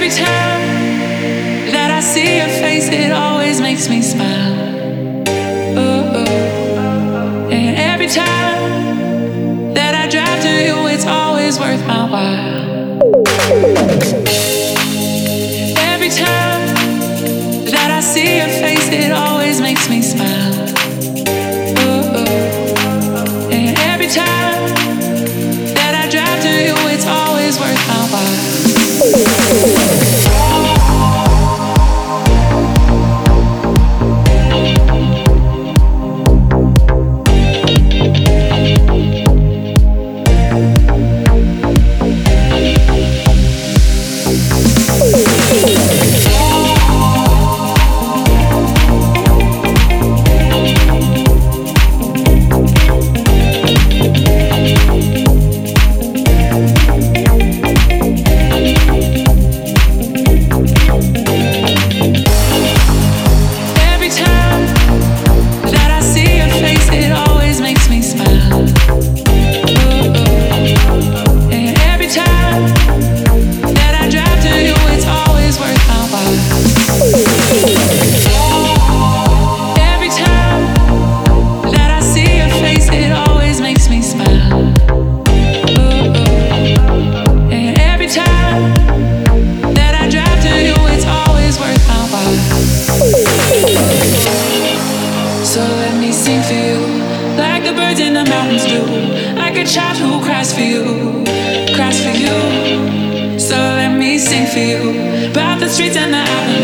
Every time that I see your face, it always makes me smile. Ooh, ooh. And every time that I drive to you, it's always worth my while. Every time that I see your face, it always makes me smile. Ooh, ooh. And every time that I drive to you, it's always worth my while. Cries for you. So let me sing for you about the streets and the avenues.